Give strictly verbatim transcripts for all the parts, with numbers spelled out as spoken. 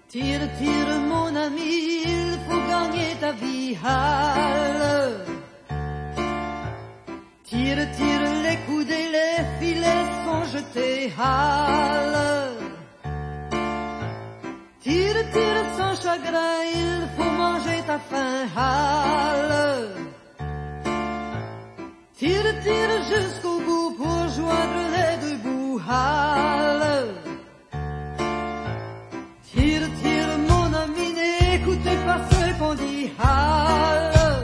Tire, tire mon ami, il faut gagner ta vie. Halle. Tire, tire les coudées, les filets sont jetés. Halle. Tire, tire sans chagrin, il faut manger ta faim. Halle. Tire, tire jusqu'au bout pour joindre les deux bouts. Halle. Tire, tire mon ami, n'écoutez pas ce qu'on dit. Halle.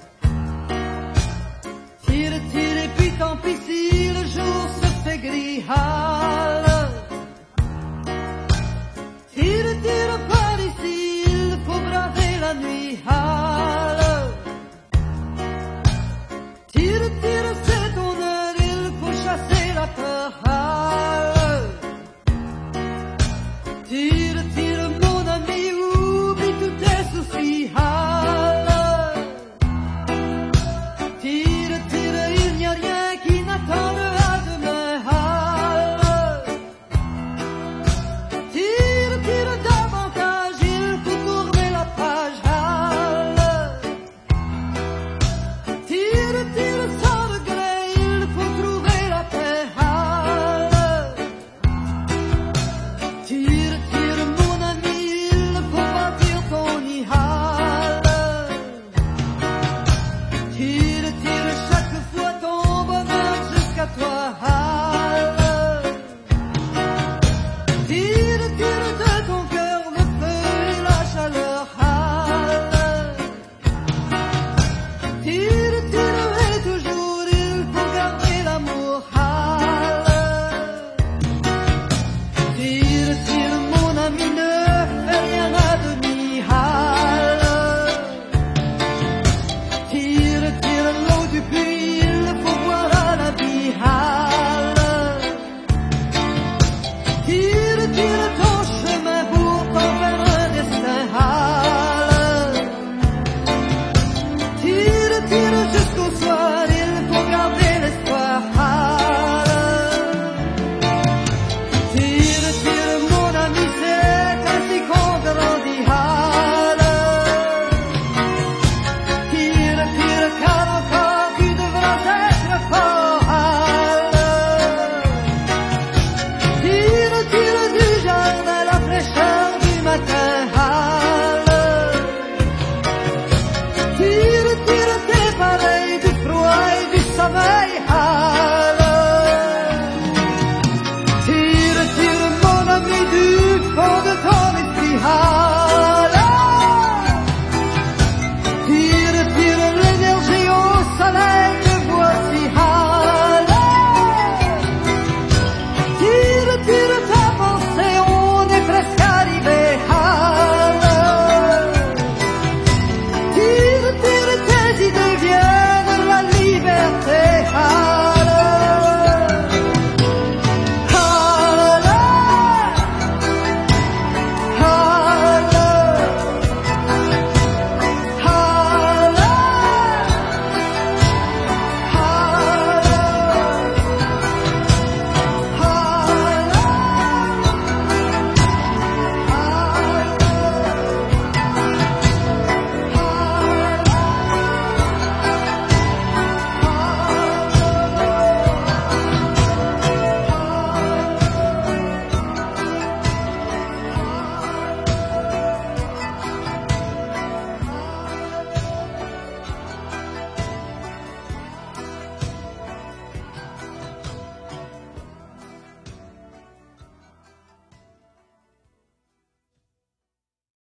Tire, tire et puis tant pis si le jour se fait gris. Halle. Tire, tire par ici, il faut braver la nuit. Halle. Tire, tire, c'est ton heure, il faut chasser la peur. Halle. Tire, tire mon ami, oublie tous tes soucis. Halle. Tire, tire, il n'y a rien qui n'attende à demain. Halle. Tire, tire davantage, il faut tourner la page. Halle. Tire, tire sans regret, il faut trouver la paix. Halle. Tire, tire mon ami, il faut bâtir ton nid. Halle. Tire, tire chaque fois ton bonheur jusqu'à toi. Halle.